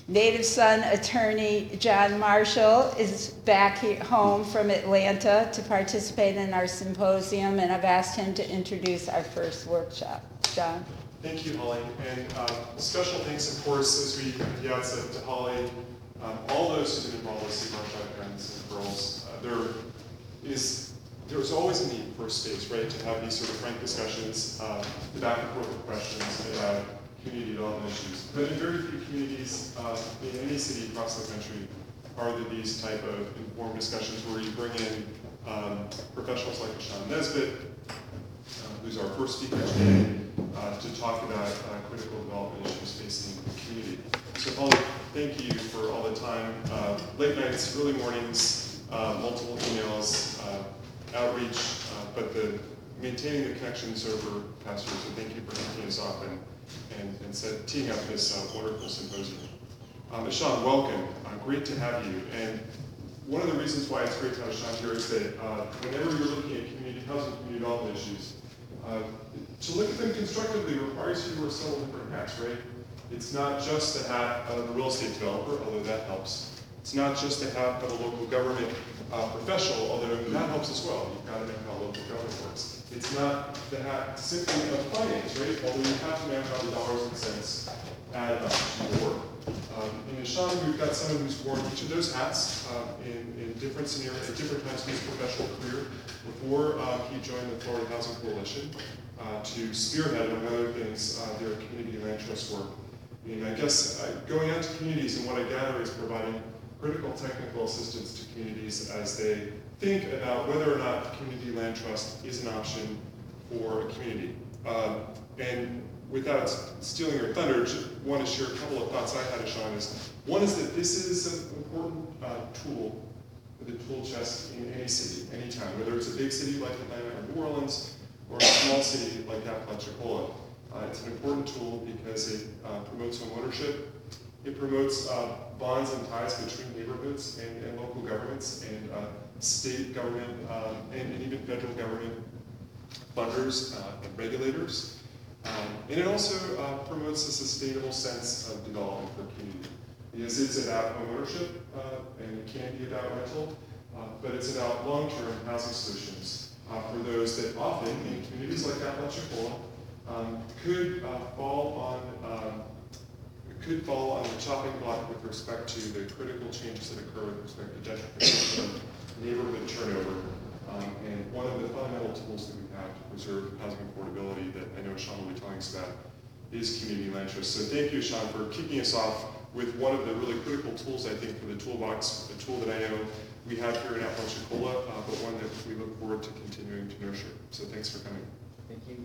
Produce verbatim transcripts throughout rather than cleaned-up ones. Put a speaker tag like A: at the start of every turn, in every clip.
A: Native Son attorney John Marshall is back here, home from Atlanta to participate in our symposium, and I've asked him to introduce our first workshop. John?
B: Thank you, Holly. And uh, special thanks, of course, as we at the outset to Holly, um, all those who've been involved with Save Our Child Parents and Girls. Uh, there is there's always a need for a space, right, to have these sort of frank discussions, uh, the back and forth of questions about community development issues. But in very few communities uh, in any city across the country are there these type of informed discussions where you bring in um, professionals like Sean Nesbitt, uh, who's our first speaker today, uh, to talk about uh, critical development issues facing the community. So Holly, thank you for all the time, uh, late nights, early mornings, uh, multiple emails, uh, outreach, uh, but the maintaining the connections over past years. So thank you for kicking us off and and, and set, teeing up this uh, wonderful symposium. Um, Sean, welcome. Uh, great to have you. And one of the reasons why it's great to have Sean here is that uh, whenever you're looking at community housing, community development issues, uh, to look at them constructively requires you to wear several different hats, right? It's not just the hat of a real estate developer, although that helps. It's not just the hat of a local government uh, professional, although that helps as well. You've got to know how local government works. It's not the hat simply of finance, right? Although you have to know how the dollars and cents add up to your work. Um, in Sean, we've got someone who's worn each of those hats uh, in, in different scenarios, at different times in his professional career. Before uh, he joined the Florida Housing Coalition uh, to spearhead, among other things, uh, their community land trust work. And I guess uh, going out to communities, and what I gather is providing critical technical assistance to communities as they think about whether or not community land trust is an option for a community. Um, and without stealing your thunder, just want to share a couple of thoughts I had, Sean. Is one is that this is an important uh, tool for the tool chest in any city, any town, whether it's a big city like Atlanta or New Orleans, or a small city like Apalachicola. Uh, it's an important tool because it uh, promotes home ownership. It promotes uh, bonds and ties between neighborhoods and, and local governments and uh, state government um, and, and even federal government funders uh, and regulators. Um, and it also uh, promotes a sustainable sense of development for community. Because it's about home ownership uh, and it can be about rental, uh, but it's about long-term housing solutions uh, for those that often in communities like Apalachicola um, could uh, fall on um, could fall on the chopping block with respect to the critical changes that occur with respect to gentrification, neighborhood turnover, um, and one of the fundamental tools that we have to preserve housing affordability that I know Sean will be telling us about is community land trust. So thank you, Sean, for kicking us off with one of the really critical tools, I think, for the toolbox, a tool that I know we have here in Apalachicola, uh, but one that we look forward to continuing to nurture. So thanks for coming.
C: Thank you.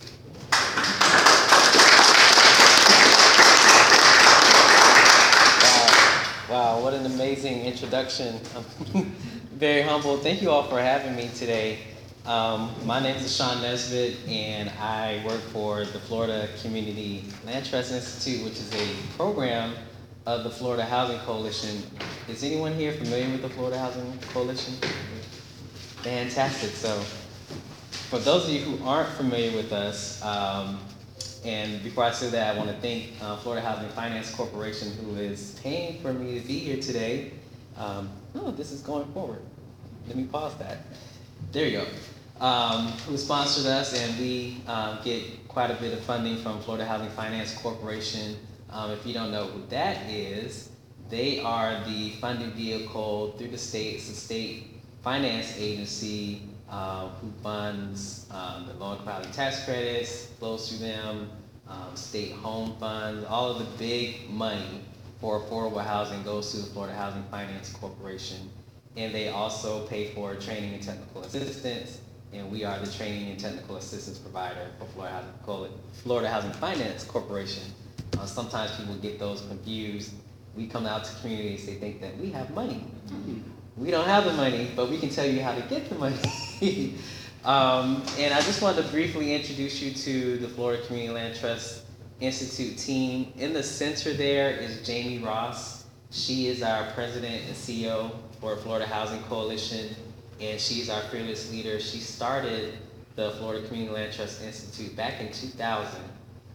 C: Wow, what an amazing introduction. I'm very humble. Thank you all for having me today. Um, my name is Sean Nesbitt, and I work for the Florida Community Land Trust Institute, which is a program of the Florida Housing Coalition. Is anyone here familiar with the Florida Housing Coalition? Fantastic. So for those of you who aren't familiar with us, um, and before I say that, I want to thank uh, Florida Housing Finance Corporation, who is paying for me to be here today. Um, oh, this is going forward. Let me pause that. There you go. Um, who sponsored us, and we um, get quite a bit of funding from Florida Housing Finance Corporation. Um, if you don't know who that is, they are the funding vehicle through the state. It's a state finance agency Uh, who funds um, the low-income housing tax credits, flows through them, um, state home funds, all of the big money for affordable housing goes to the Florida Housing Finance Corporation. And they also pay for training and technical assistance, and we are the training and technical assistance provider for Florida Housing, Florida Housing Finance Corporation. Uh, sometimes people get those confused. We come out to communities, they think that we have money. We don't have the money, but we can tell you how to get the money. um, and I just wanted to briefly introduce you to the Florida Community Land Trust Institute team. In the center there is Jamie Ross. She is our president and C E O for Florida Housing Coalition, and she's our fearless leader. She started the Florida Community Land Trust Institute back in two thousand.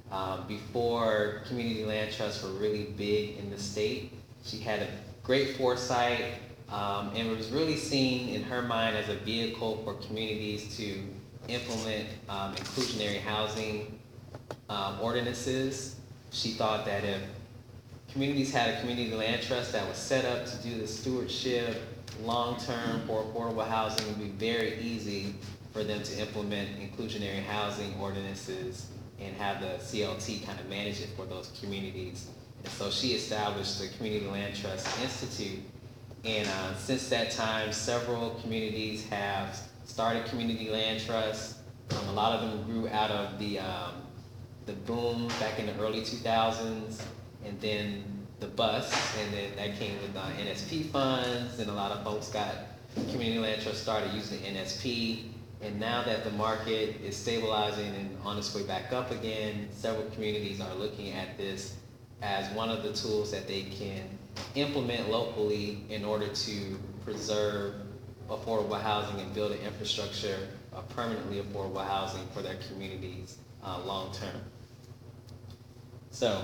C: Um, before community land trusts were really big in the state, she had a great foresight, um, and was really seen in her mind as a vehicle for communities to implement um, inclusionary housing um, ordinances. She thought that if communities had a community land trust that was set up to do the stewardship long-term for affordable housing, it would be very easy for them to implement inclusionary housing ordinances and have the C L T kind of manage it for those communities. And so she established the Community Land Trust Institute. And uh, since that time, several communities have started community land trusts. Um, a lot of them grew out of the, um, the boom back in the early two thousands, and then the bust, and then that came with uh, N S P funds, and a lot of folks got community land trusts started using N S P. And now that the market is stabilizing and on its way back up again, several communities are looking at this as one of the tools that they can implement locally in order to preserve affordable housing and build an infrastructure of permanently affordable housing for their communities uh, long term. So,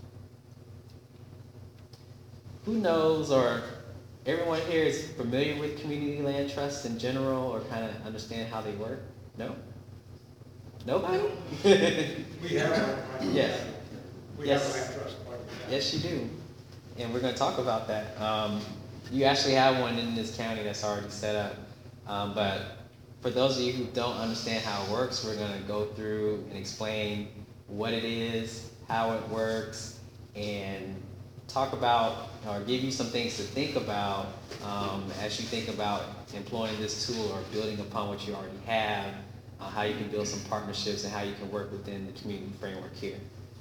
C: who knows, or everyone here is familiar with community land trusts in general, or kind of understand how they work? No? Nobody?
D: We have one.
C: Yes.
D: We
C: Yes.
D: have a land trust. like we have.
C: Yes, you do. And we're going to talk about that. Um, you actually have one in this county that's already set up. Um, but for those of you who don't understand how it works, we're going to go through and explain what it is, how it works, and talk about or give you some things to think about um, as you think about employing this tool or building upon what you already have, uh, how you can build some partnerships and how you can work within the community framework here.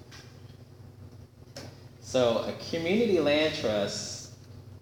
C: So a community land trust,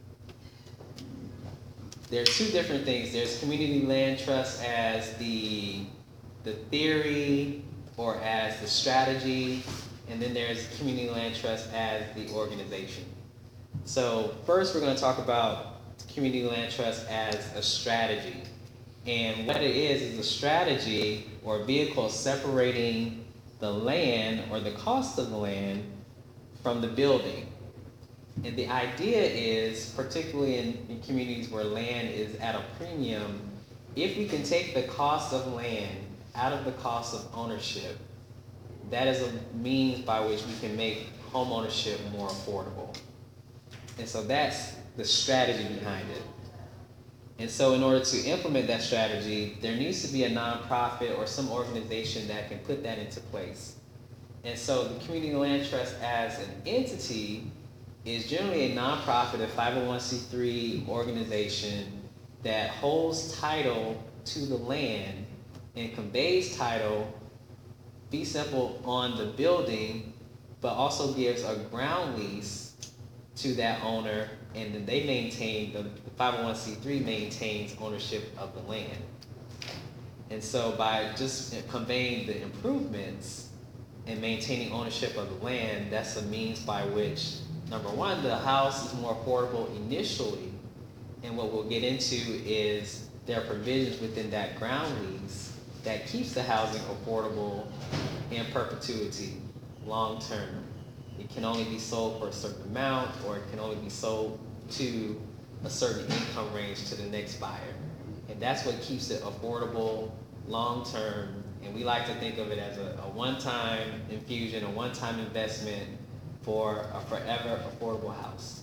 C: there are two different things. There's community land trust as the, the theory or as the strategy, and then there's community land trust as the organization. So first we're going to talk about community land trust as a strategy. And what it is is a strategy or a vehicle separating the land or the cost of the land from the building. And the idea is, particularly in, in communities where land is at a premium, if we can take the cost of land out of the cost of ownership, that is a means by which we can make home ownership more affordable. And so that's the strategy behind it. And so in order to implement that strategy, there needs to be a nonprofit or some organization that can put that into place. And so the Community Land Trust as an entity is generally a nonprofit, a five oh one c three organization that holds title to the land and conveys title, fee simple, on the building, but also gives a ground lease to that owner, and then they maintain, the, the five oh one c three maintains ownership of the land. And so by just conveying the improvements and maintaining ownership of the land, that's a means by which, number one, the house is more affordable initially, and what we'll get into is there are provisions within that ground lease that keeps the housing affordable in perpetuity, long term. It can only be sold for a certain amount, or it can only be sold to a certain income range to the next buyer. And that's what keeps it affordable, long term. And we like to think of it as a, a one-time infusion, a one-time investment for a forever affordable house.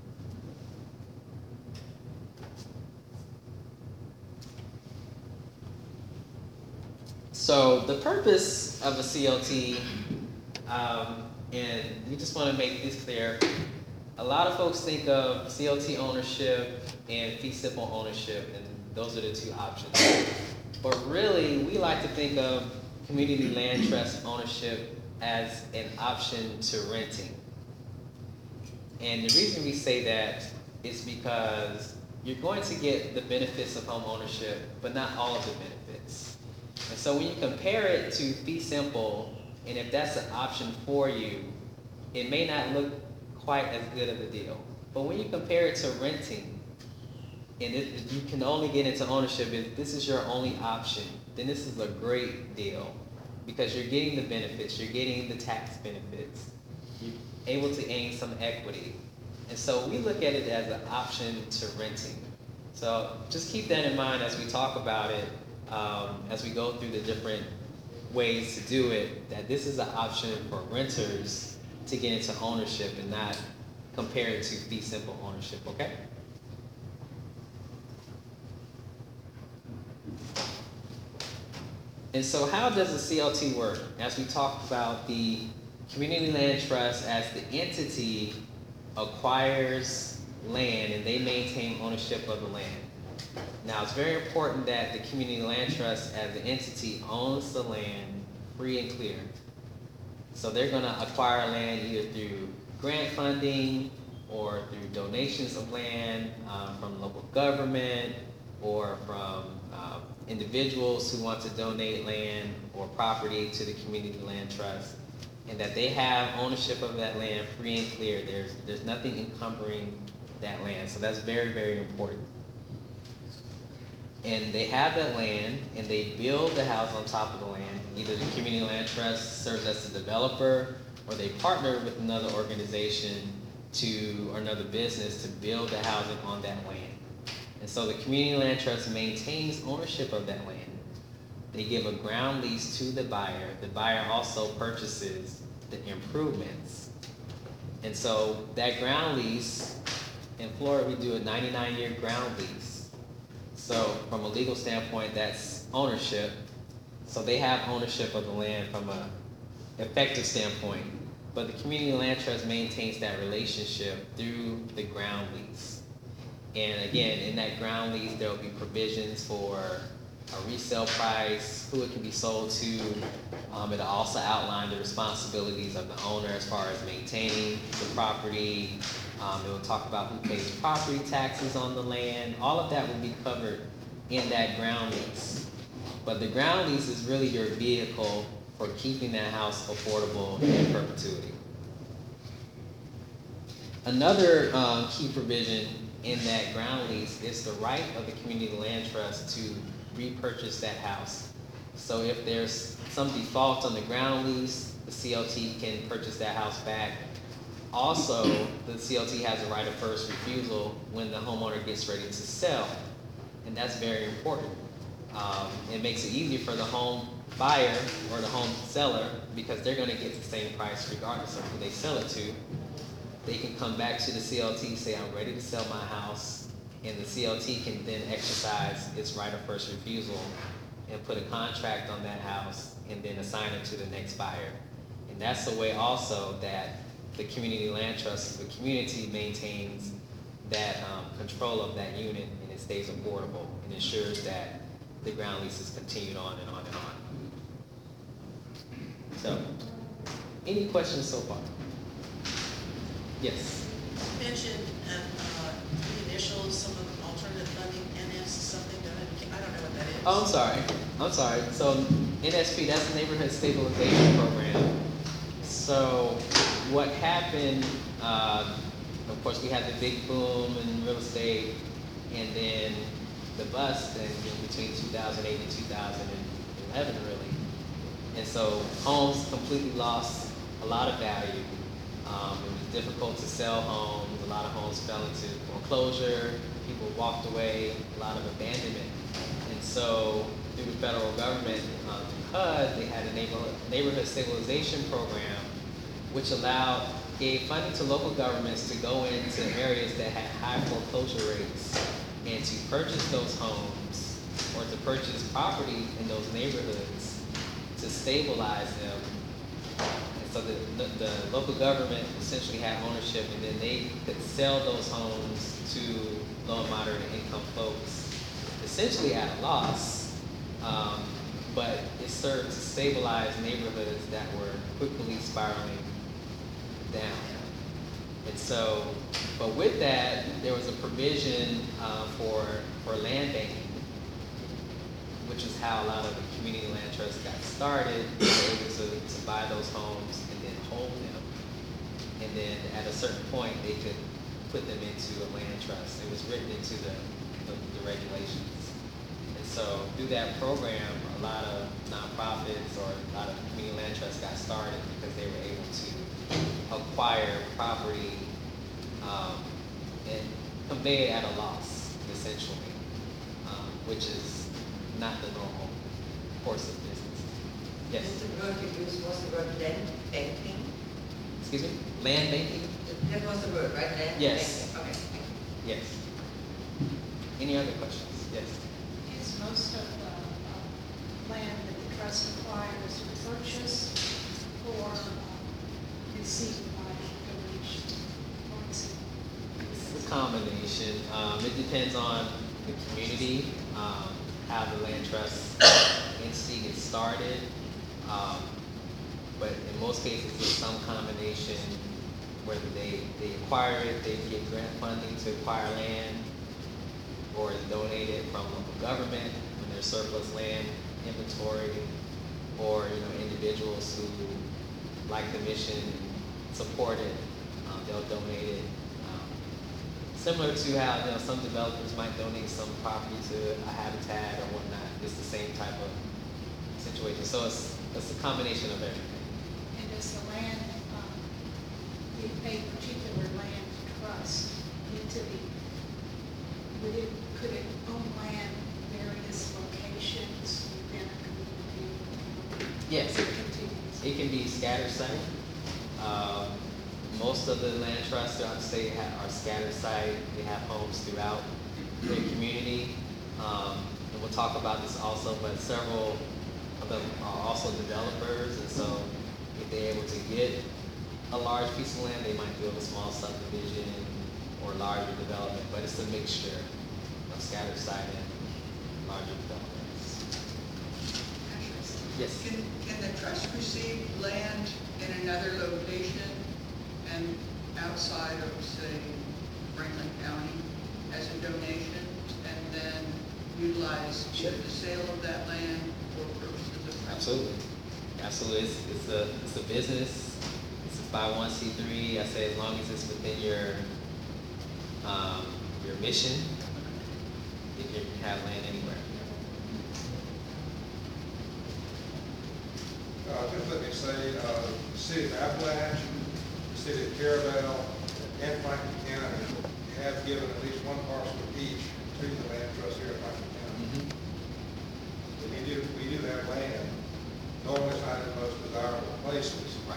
C: So the purpose of a C L T, um, and we just want to make this clear, a lot of folks think of C L T ownership and fee simple ownership, and those are the two options. But really, we like to think of community land trust ownership as an option to renting. And the reason we say that is because you're going to get the benefits of home ownership, but not all of the benefits. And so when you compare it to fee simple, and if that's an option for you, it may not look quite as good of a deal. But when you compare it to renting, and it, you can only get into ownership if this is your only option, then this is a great deal. because you're getting the benefits, you're getting the tax benefits, you're able to gain some equity. And so we look at it as an option to renting. So just keep that in mind as we talk about it, um, as we go through the different ways to do it, that this is an option for renters to get into ownership and not compare it to fee simple ownership, okay? And so how does the C L T work? As we talked about, the Community Land Trust as the entity acquires land and they maintain ownership of the land. Now it's very important that the Community Land Trust as the entity owns the land free and clear. So they're gonna acquire land either through grant funding or through donations of land um, from local government or from uh, individuals who want to donate land or property to the Community Land Trust, and that they have ownership of that land free and clear. There's, there's nothing encumbering that land. So that's very, very important. And they have that land and they build the house on top of the land. Either the Community Land Trust serves as a developer or they partner with another organization to, or another business to build the housing on that land. And so the Community Land Trust maintains ownership of that land. They give a ground lease to the buyer. The buyer also purchases the improvements. And so that ground lease, in Florida we do a ninety-nine year ground lease. So from a legal standpoint, that's ownership. So they have ownership of the land from a effective standpoint. But the Community Land Trust maintains that relationship through the ground lease. And again, in that ground lease, there will be provisions for a resale price, who it can be sold to. Um, it'll also outline the responsibilities of the owner as far as maintaining the property. Um, it will talk about who pays property taxes on the land. All of that will be covered in that ground lease. But the ground lease is really your vehicle for keeping that house affordable in perpetuity. Another um, key provision in that ground lease is the right of the Community Land Trust to repurchase that house. So if there's some default on the ground lease, the C L T can purchase that house back. Also, the C L T has a right of first refusal when the homeowner gets ready to sell, and that's very important. Um, it makes it easier for the home buyer or the home seller because they're gonna get the same price regardless of who they sell it to. They can come back to the C L T, say, I'm ready to sell my house, and the C L T can then exercise its right of first refusal and put a contract on that house and then assign it to the next buyer. And that's the way also that the Community Land Trust, the community maintains that um, control of that unit and it stays affordable and ensures that the ground lease is continued on and on and on. So, any questions so far? Yes.
E: You mentioned uh, uh, the initials, some of the alternative funding, N S, something, that I don't know what that is.
C: Oh, I'm sorry. I'm sorry. So N S P, that's the Neighborhood Stabilization Program. So what happened, uh, of course, we had the big boom in real estate and then the bust in, in between two thousand eight and two thousand eleven, really. And so homes completely lost a lot of value. Um, it was difficult to sell homes. A lot of homes fell into foreclosure. People walked away. A lot of abandonment. And so through the federal government, um, through H U D, they had a neighborhood, neighborhood stabilization program, which allowed, gave funding to local governments to go into areas that had high foreclosure rates and to purchase those homes or to purchase property in those neighborhoods to stabilize them. So the, the, the local government essentially had ownership, and then they could sell those homes to low and moderate income folks, essentially at a loss. Um, but it served to stabilize neighborhoods that were quickly spiraling down. And so, but with that, there was a provision uh, for for land banking, which is how a lot of the community land trusts got started. They were able to, to buy those homes and then hold them. And then at a certain point, they could put them into a land trust. It was written into the, the, the regulations. And so through that program, a lot of nonprofits or a lot of community land trusts got started because they were able to acquire property um, and convey it at a loss, essentially, um, which is not the normal course of business. Yes.
F: Mr. word you used was the word land banking.
C: Excuse me? Land banking?
F: That was the word, right? Land
C: Yes.
F: banking. Okay, thank you.
C: Yes. Any other questions? Yes.
G: Is most of the uh, land that the trust acquires purchased or uh, received by donation? Or is it-
C: It's a combination. Um, it depends on the community, um, how the land trust entity gets started. Um, but in most cases, it's some combination whether they, they acquire it, they get grant funding to acquire land, or it's donated from local government when there's surplus land inventory, or you know individuals who like the mission and support it, um, they'll donate it. Um, similar to how you know some developers might donate some property to a habitat or whatnot. It's the same type of situation. So it's it's a combination of everything.
G: And does the land, um, a particular land trust into the, would it, could it own land in various locations within a community?
C: Yes.
G: It continues.
C: It can be scattered site. Um, most of the land trusts throughout the state ha- are scattered site. They have homes throughout their community. Um, and we'll talk about this also, but several of them are also developers, and so if they're able to get a large piece of land, they might build a small subdivision or larger development, but it's a mixture of scattered site and larger developments. Yes.
H: Can, can the trust receive land in another location and outside of, say, Franklin County as a donation, and then utilize
C: Sure.
H: the sale of that land for purposes of?
C: Absolutely. Absolutely. It's, it's a it's a business. It's a five oh one c three. I say as long as it's within your um, your mission, you can have land anywhere.
D: Uh, just let me say, uh, the city of Appalachia, the city of Carabel, and Franklin County have given at least one parcel each to the land trust here in Franklin County.
C: Mm-hmm.
D: So we do, we do have land. Normally it's not in the most desirable places.
C: Right.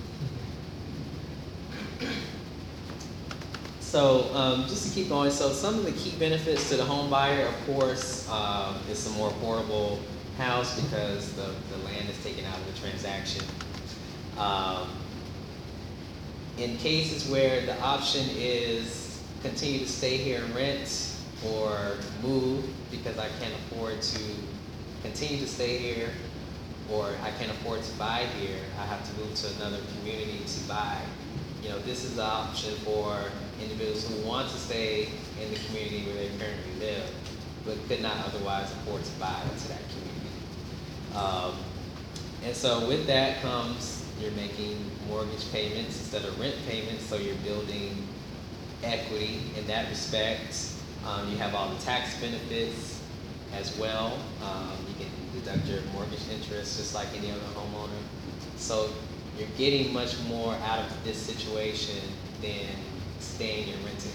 C: So um, just to keep going, so some of the key benefits to the home buyer, of course, um, it's a more affordable house because the, the land is taken out of the transaction. Um, in cases where the option is continue to stay here and rent or move because I can't afford to continue to stay here, or I can't afford to buy here, I have to move to another community to buy. You know, this is the option for individuals who want to stay in the community where they currently live, but could not otherwise afford to buy into that community. Um, and so with that comes, you're making mortgage payments instead of rent payments, so you're building equity in that respect. Um, you have all the tax benefits as well. Um, you can deduct your mortgage interest just like any other homeowner. So you're getting much more out of this situation than staying and renting.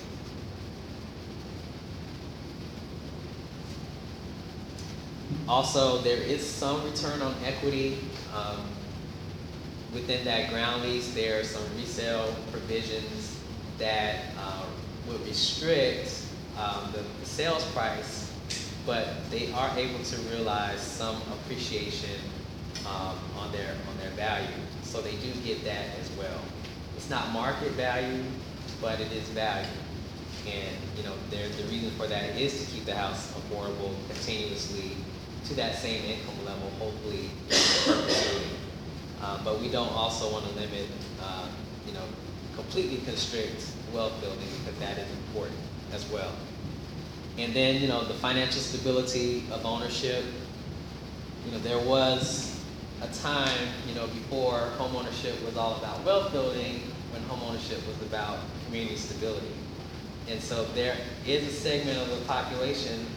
C: Also, there is some return on equity. Um, within that ground lease, there are some resale provisions that uh, would restrict um, the, the sales price, but they are able to realize some appreciation um, on their on their value. So they do get that as well. It's not market value, but it is value. And you know, there, the reason for that is to keep the house affordable continuously to that same income level, hopefully in perpetuity. Uh, but we don't also want to limit, uh, you know, completely constrict wealth building because that is important as well. And then, you know, the financial stability of ownership. You know, there was a time, you know, before home ownership was all about wealth building, when home ownership was about community stability. And so there is a segment of the population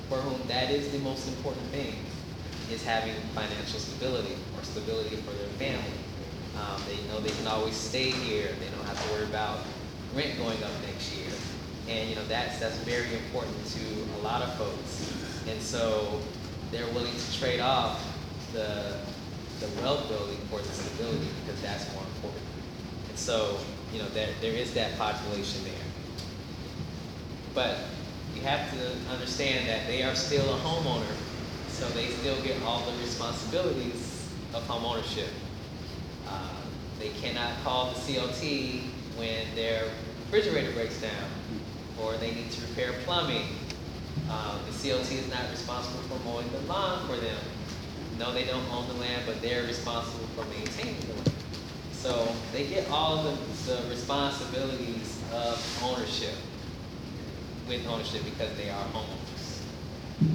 C: for whom that is the most important thing, is having financial stability or stability for their family. Um, they know they can always stay here. They don't have to worry about rent going up next year. And you know that's that's very important to a lot of folks. And so they're willing to trade off the the wealth building for the stability because that's more important. And so you know that there is that population there. But you have to understand that they are still a homeowner, so they still get all the responsibilities of home ownership. Uh, they cannot call the C O T when their refrigerator breaks down or they need to repair plumbing. Uh, the C O T is not responsible for mowing the lawn for them. No, they don't own the land, but they're responsible for maintaining the land. So they get all of the, the responsibilities of ownership with ownership because they are homeowners.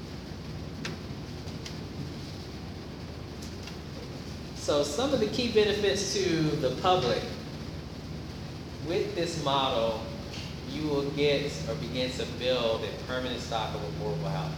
C: So some of the key benefits to the public with this model, you will get or begin to build a permanent stock of affordable housing.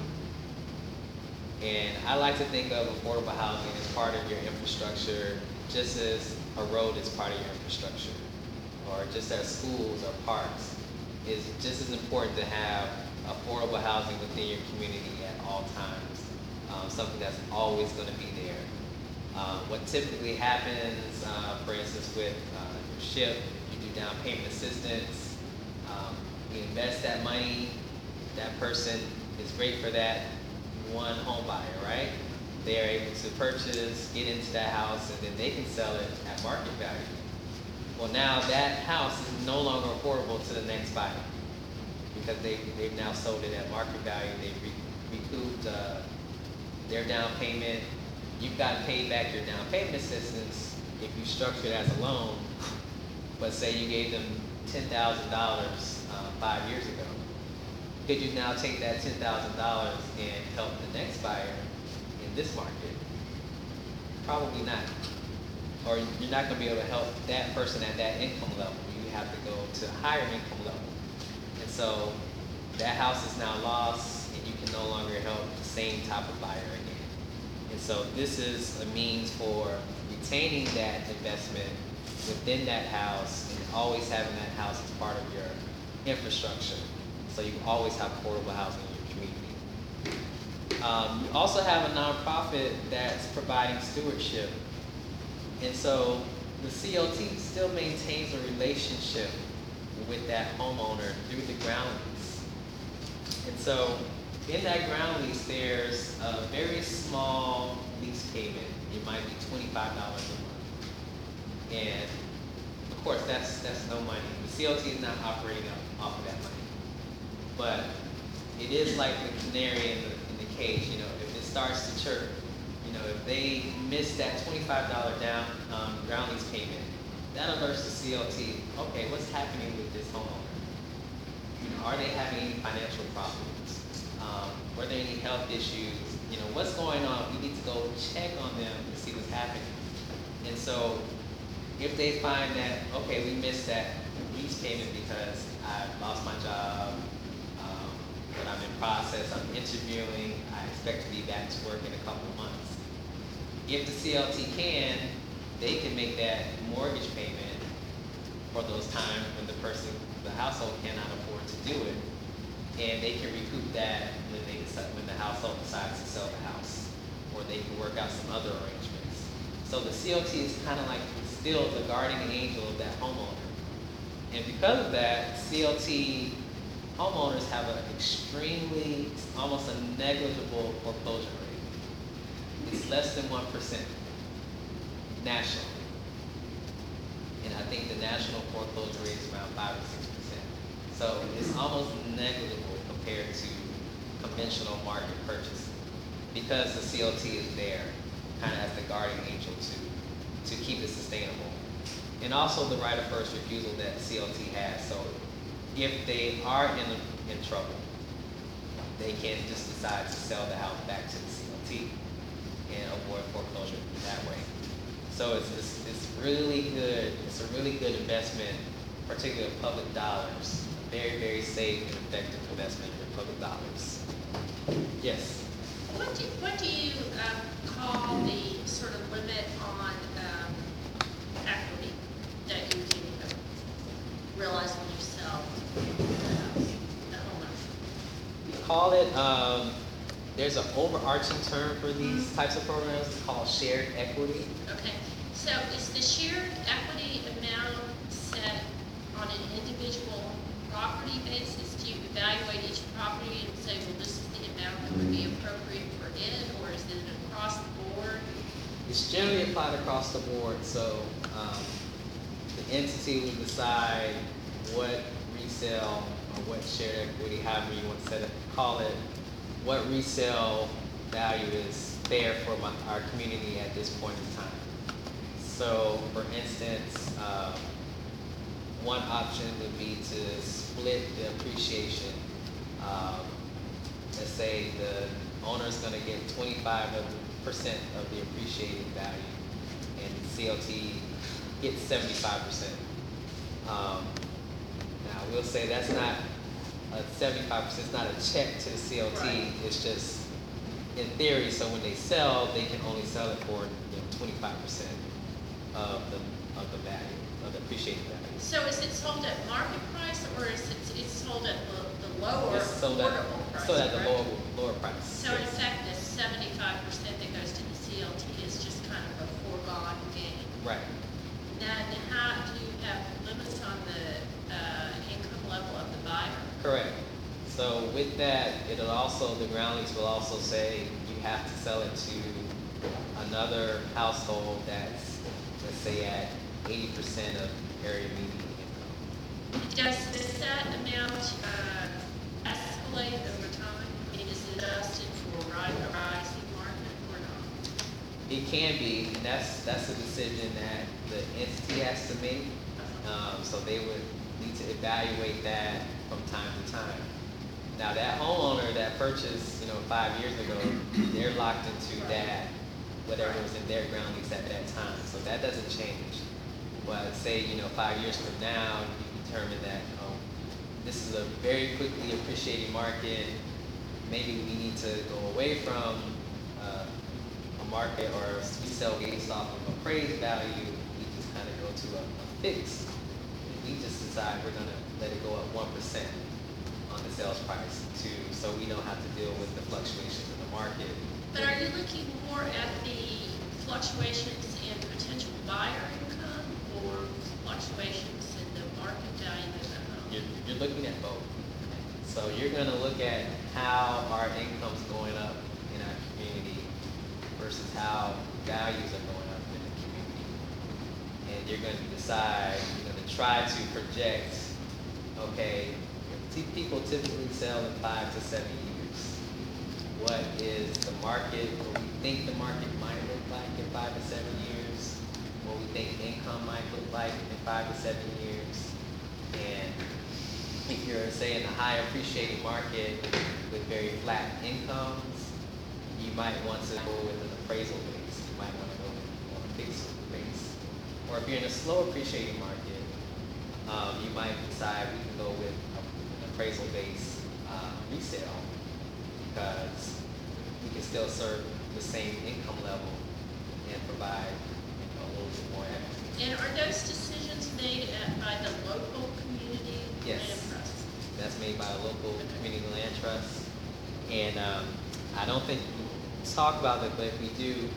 C: And I like to think of affordable housing as part of your infrastructure, just as a road is part of your infrastructure, or just as schools or parks. It's just as important to have affordable housing within your community at all times, um, something that's always going to be there. Uh, what typically happens, uh, for instance, with uh, your SHIP, you do down payment assistance, um, you invest that money, that person is great for that one home buyer, right? They are able to purchase, get into that house, and then they can sell it at market value. Well, now that house is no longer affordable to the next buyer because they, they've now sold it at market value. They've re- recouped uh, their down payment. You've gotten paid back your down payment assistance if you structure it as a loan, but say you gave them ten thousand dollars uh, five years ago. Could you now take that ten thousand dollars and help the next buyer in this market? Probably not. Or you're not going to be able to help that person at that income level. You have to go to a higher income level. And so that house is now lost, and you can no longer help the same type of buyer again. And so this is a means for retaining that investment within that house and always having that house as part of your infrastructure. So you always have affordable housing in your community. Um, you also have a nonprofit that's providing stewardship. And so the C O T still maintains a relationship with that homeowner through the ground lease. And so in that ground lease, there's a very small lease payment. It might be twenty-five dollars a month. And of course, that's, that's no money. The C O T is not operating up off of that money. But it is like the canary in the, in the cage. You know, if it starts to chirp, you know, if they miss that twenty-five dollars down um, ground lease payment, that alerts the C O T, okay, what's happening with this homeowner? You know, are they having any financial problems? Um, were there any health issues? You know, what's going on? We need to go check on them to see what's happening. And so if they find that, okay, we missed that lease payment because I lost my job, um, but I'm in process, I'm interviewing, I expect to be back to work in a couple of months. If the C L T can, they can make that mortgage payment for those times when the person, the household cannot afford to do it, and they can recoup that when they decide, when the household decides to sell the house, or they can work out some other arrangements. So the C O T is kind of like still the guardian angel of that homeowner, and because of that, C O T homeowners have an extremely, almost a negligible foreclosure rate. It's less than one percent nationally. And I think the national foreclosure rate is around five or six percent. So it's almost negligible compared to conventional market purchasing because the C O T is there kind of as the guardian angel to, to keep it sustainable. And also the right of first refusal that C O T has. So if they are in, in trouble, they can just decide to sell the house back to the C O T and avoid foreclosure that way. So it's, it's, it's really good, it's a really good investment, particularly of public dollars. A very, very safe and effective investment of public dollars. Yes.
I: What do, what do you um, call the sort of limit on um, equity that you can uh, realize when you sell the house, the homeowner?
C: We call it, um, there's an overarching term for these types of programs called shared equity.
I: Okay, so is the shared equity amount set on an individual property basis? Do you evaluate each property and say, well, this is the amount that would be appropriate for it, or is it across the board?
C: It's generally applied across the board, so um, the entity will decide what resale or what shared equity, however you want to set it, call it, what resale value is fair for my, our community at this point in time. So, for instance, um, one option would be to split the appreciation. Um, let's say the owner is going to get twenty-five percent of the appreciated value, and C L T gets seventy-five percent. Um, now, we'll say that's not a seventy-five percent, it's not a check to the C L T,
I: Right.
C: it's just in theory, so when they sell, they can only sell it for, you know, twenty-five percent of the, of the value, of the appreciated value.
I: So is it sold at market price, or is it, it's sold at the, the lower
C: It's sold at,
I: affordable price?
C: sold at the
I: correct?
C: lower, lower price.
I: So in
C: yes.
I: effect, the seventy-five percent that goes to the C L T is just kind of a foregone gain.
C: Right.
I: Then how, do you have limits on the, uh, income level of the buyer?
C: Correct. So with that, it'll also, the ground lease will also say you have to sell it to another household that's, let's say, at eighty percent of area median income.
I: Does, does that amount, uh, escalate over time? I mean, is it adjusted for ri- a rising market or not?
C: It can be, and that's, that's a decision that the entity has to make. Um, so they would need to evaluate that from time to time. Now, that homeowner that purchased, you know, five years ago, they're locked into that, whatever was in their ground lease at that time, so that doesn't change. But say, you know, five years from now, you determine that, oh, this is a very quickly appreciating market, maybe we need to go away from uh, a market, or we sell based off of appraised value, we just kind of go to a, a fix. And we just decide we're gonna let it go up one percent on the sales price to, so we don't have to deal with the fluctuations in the market.
I: But are you looking more at the fluctuations in potential buyer income or fluctuations in the market value of the home?
C: You're, you're looking at both. So you're gonna look at how our income's going up in our community versus how values are going up in the community. And you're gonna decide, you're gonna try to project, okay, see, people typically sell in five to seven years. What is the market, what we think the market might look like in five to seven years, what we think income might look like in five to seven years. And if you're, say, in a high appreciating market with very flat incomes, you might want to go with an appraisal base. You might want to go on a fixed base. Or if you're in a slow appreciating market, um, you might decide we can go with an appraisal base uh, resale, because we can still serve the same income level and provide, you know, a little bit more equity.
I: And are those decisions made at, by the local community
C: Yes.
I: land trust?
C: That's made by a local community land trust. And um, I don't think we talk about it, but if we do,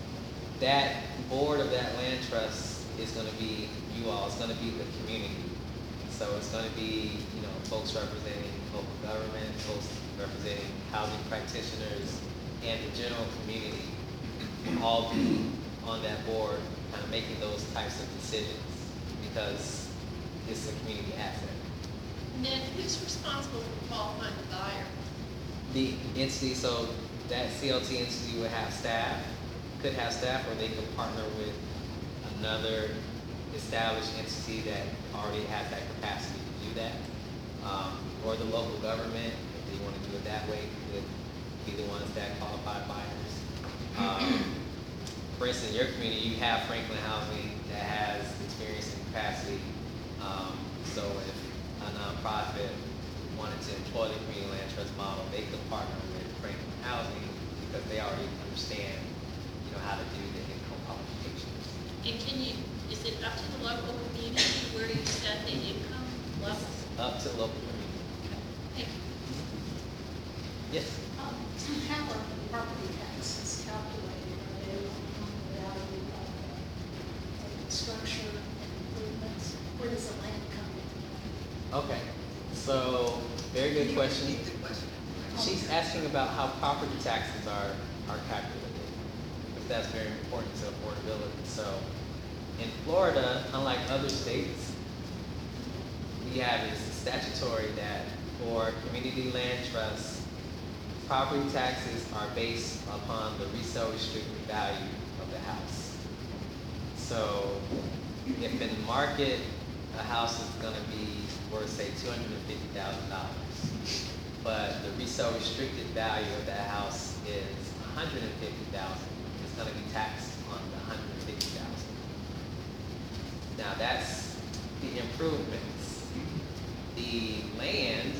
C: that board of that land trust is gonna be you all, it's gonna be the community. So it's gonna be, you know, folks representing local government, folks representing housing practitioners, and the general community will all be on that board, kind of making those types of decisions, because it's a community asset.
I: And then who's responsible for qualifying the buyer?
C: The entity, so that C L T entity would have staff, could have staff, or they could partner with another established entity that already has that capacity to do that. Um, or the local government, if they want to do it that way, could be the ones that qualify buyers. Um, for instance, in your community, you have Franklin Housing that has experience and capacity. Um, so if a nonprofit wanted to employ the community land trust model, they could partner with Franklin Housing because they already understand, you know, how to do the income qualifications.
I: And can you, is it up to the local community where you set the income levels?
C: Up to local community.
I: Thank you.
C: Yes.
G: Um, How are the property taxes calculated? Are they on the value of the structure and improvements? Where does the land come in?
C: Okay. So, very good question.
H: Repeat the question.
C: She's asking about how property taxes are, are calculated, because that's very important to affordability. So, in Florida, unlike other states, we have is statutory that for community land trusts, property taxes are based upon the resale restricted value of the house. So, if in the market, a house is gonna be worth, say, two hundred fifty thousand dollars, but the resale restricted value of that house is one hundred fifty thousand dollars, it's gonna be taxed on the one hundred fifty thousand dollars. Now, that's the improvements. The land,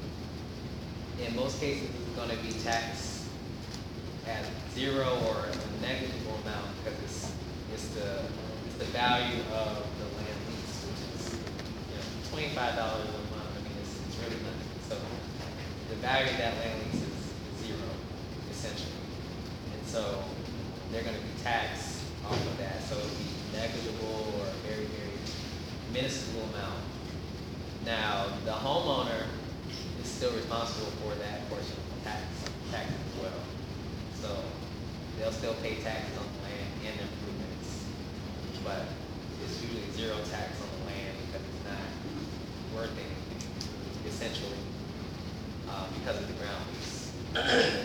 C: in most cases, is gonna be taxed at zero or a negligible amount, because it's, it's the, it's the value of the land lease, which is, you know, twenty-five dollars a month. I mean, it's, it's really nothing. So the value of that land lease is zero, essentially. And so they're gonna be taxed off of that. So it'll be negligible or a very, very minuscule amount. Now, the homeowner is still responsible for that portion of the tax, tax as well. So they'll still pay taxes on the land and improvements, but it's usually zero tax on the land because it's not worth anything, essentially, uh, because of the ground lease.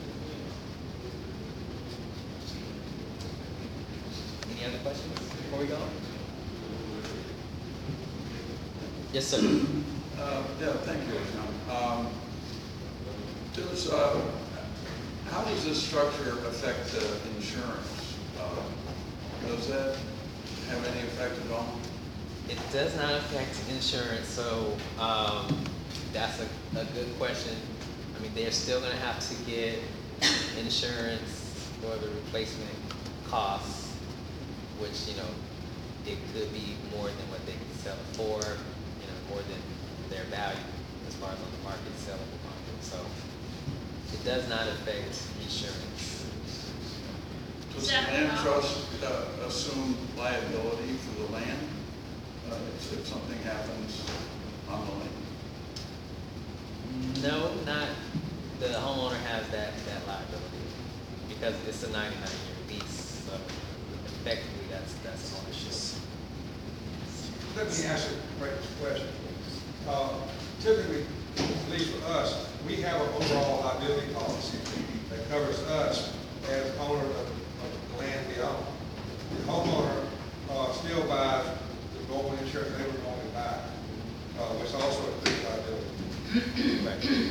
C: Any other questions before we go? Yes, sir.
J: Uh, Yeah, thank you, John. Um, Does, uh, how does this structure affect the insurance? Uh, Does that have any effect at all?
C: It does not affect insurance, so um, that's a, a good question. I mean, they're still gonna have to get insurance for the replacement costs, which, you know, it could be more than what they can sell it for, you know, more than their value as far as on the market, sellable market. So it does not affect insurance.
J: Does
I: Is
J: the
I: that
J: land
I: wrong?
J: trust uh, assume liability for the land uh, if if something happens on the land?
C: No, not, the homeowner has that, that liability because it's a ninety-nine year lease, so effectively that's, that's ownership.
D: Let me ask you a quick question. Uh, Typically, at least for us, we have an overall liability policy that covers us as owner of, of the land we own. The homeowner uh, still buys the normal insurance they would normally buy, uh, which also includes liability.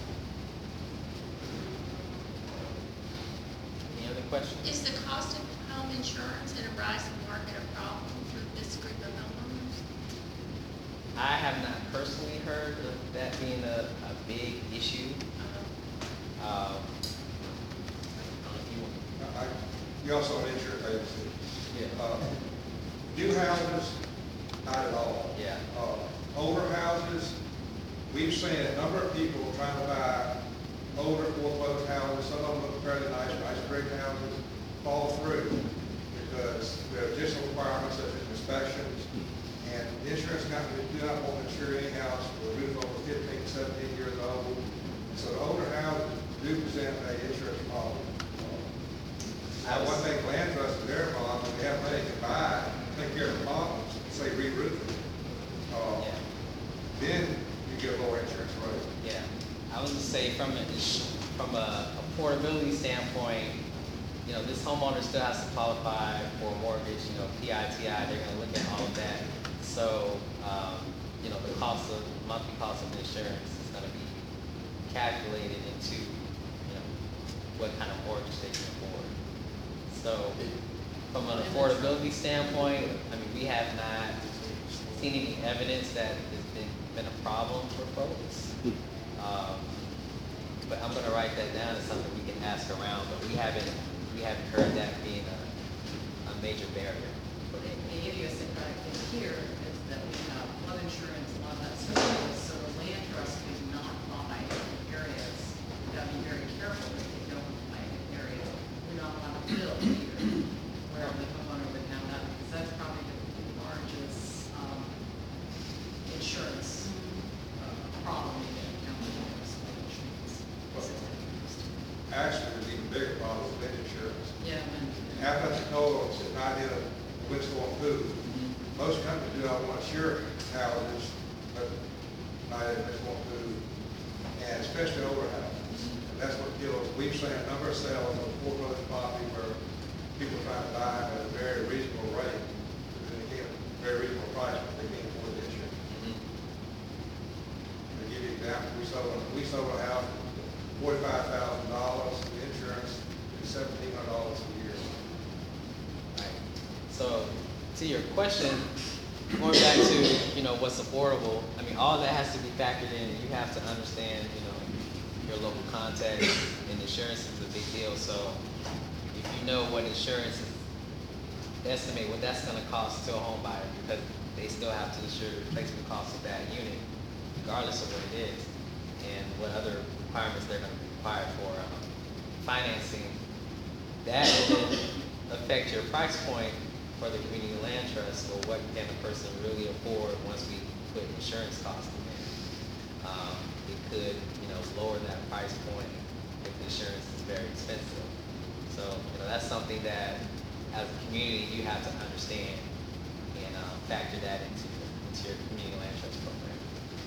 C: Any other questions?
I: Is the cost of home insurance in a rising market a problem for this group of homeowners?
C: I have not personally heard of that being a, a big issue.
I: Uh,
C: Um, I don't know if you want-
D: I, you also an insurance agency.
C: Yeah.
D: Uh, New houses, not at all.
C: Yeah.
D: Uh, Older houses, we've seen a number of people trying to buy older foreclosed houses, some of them look fairly nice, nice brick houses, fall through because there are additional requirements such as inspections, and the insurance companies do not want to insure any house with a roof over fifteen, seventeen years old. So the older houses do present a insurance problem.
C: I
D: Now,
C: was-
D: one thing land trust is very involved, when they have money to buy, take care of the problems, say re-roof it. Uh,
C: Yeah.
D: Then you get a lower insurance rate.
C: Yeah, I was gonna say from a, from a affordability standpoint, you know, this homeowner still has to qualify for a mortgage, you know, P I T I, they're gonna look at all of that. So, um, you know, the cost of, monthly cost of insurance is gonna be calculated into, you know, what kind of mortgage they can afford. So, from an affordability standpoint, I mean, we have not seen any evidence that it's been, been a problem for folks. Um, but I'm gonna write that down as something we can ask around, but we haven't, we haven't heard that being a, a major barrier.
K: The the idiosyncratic thing here is that we have flood insurance, a lot of that stuff, so the land trust is not buy areas. We gotta be very careful that they don't buy areas. We're not allowed to build here, where the homeowner would have that, because that's probably the largest, um, insurance, uh, problem in the county, is flood insurance.
D: Actually, there's even bigger problems with insurance.
K: Yeah, and.
D: Half of the total is not in a windstorm food. Most companies do not want to insure houses, but not in windstorm food, and especially over houses. And that's what kills. We've seen a number of sales of foreclosed property where people try to buy at a very reasonable rate, and they get a very reasonable price, but they can't afford the insurance. To give you an example, we sold, we sold a house for forty-five thousand dollars, the insurance is seventeen hundred dollars a year.
C: Right. So, to your question, going back to, you know, what's affordable, I mean, all that has to be factored in, and you have to understand, you know, your local context, and insurance is a big deal, so if you know what insurance is, estimate what that's gonna cost to a home buyer, because they still have to insure the replacement cost of that unit, regardless of what it is, and what other requirements they're gonna require for um, financing, that will then affect your price point for the community land trust, or what can a person really afford once we put insurance costs in there. Um, it could, you know, lower that price point if insurance is very expensive. So, you know, that's something that, as a community, you have to understand and uh, factor that into, into your community land trust program.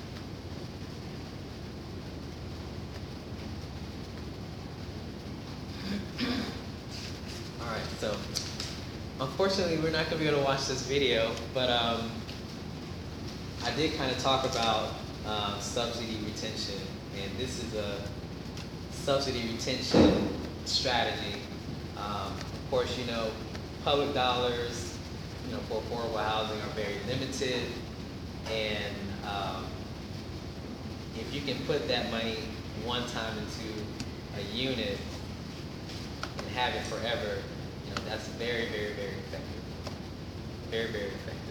C: All right, so unfortunately, we're not going to be able to watch this video, but um, I did kind of talk about um, subsidy retention, and this is a subsidy retention strategy. Um, of course, you know, public dollars, you know, for affordable housing are very limited, and um, if you can put that money one time into a unit and have it forever, you know, that's very, very, very effective. Very, very effective.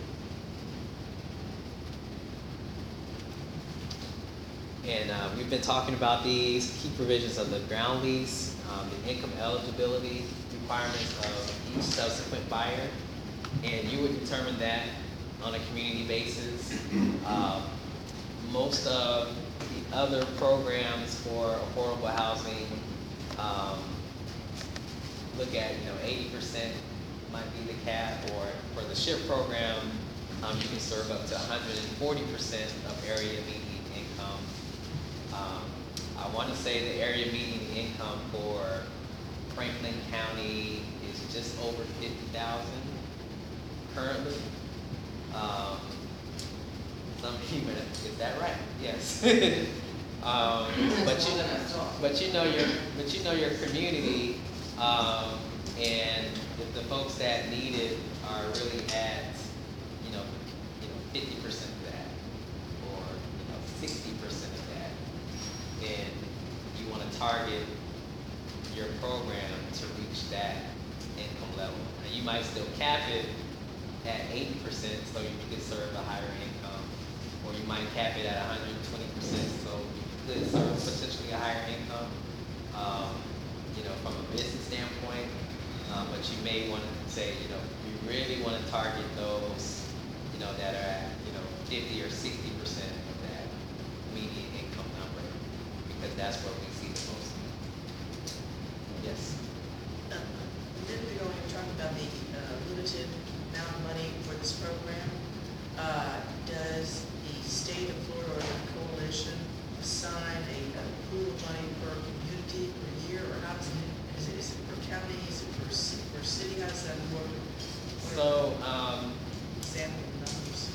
C: And uh, we've been talking about these key provisions of the ground lease, um, the income eligibility requirements of each subsequent buyer, and you would determine that on a community basis. Um, most of the other programs for affordable housing um, look at, you know, eighty percent might be the cap, or for the SHIP program, um, you can serve up to one hundred forty percent of area median income. Um, I want to say the area median income for Franklin County is just over fifty thousand currently. Um, some people, is that right? Yes. um, but you know, but you know your, but you know your community, um, and if the folks that need it are really at, you know, you know, fifty percent of that, or you know, sixty percent of that, then you want to target your program to reach that income level. Now, you might still cap it at eighty percent, so you could serve a higher income, or you might cap it at one hundred twenty percent, so you could serve potentially a higher income, um, you know, from a business standpoint. Um, but you may want to say, you know, you really want to target those, you know, that are at, you know, fifty or sixty percent of that median income number, because that's where we see the most. Yes.
E: Uh, A minute ago, we were talking about the uh, limited amount of money for this program. Uh, Does the state of Florida or the coalition assign a a pool of money per community per year, or how does it, is it, is it per county, is it per, ci- per city, how does that work?
C: So, um,
E: Example numbers.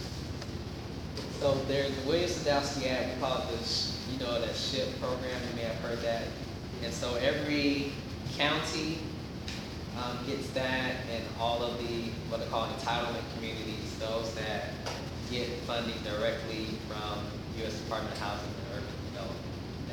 C: So there's the William Sadowski Act, we call it the, sh- you know, that SHIP program, you may have heard that. And so every county um, gets that, and all of the, what they call entitlement communities, those that get funding directly from U S Department of Housing and Urban Development,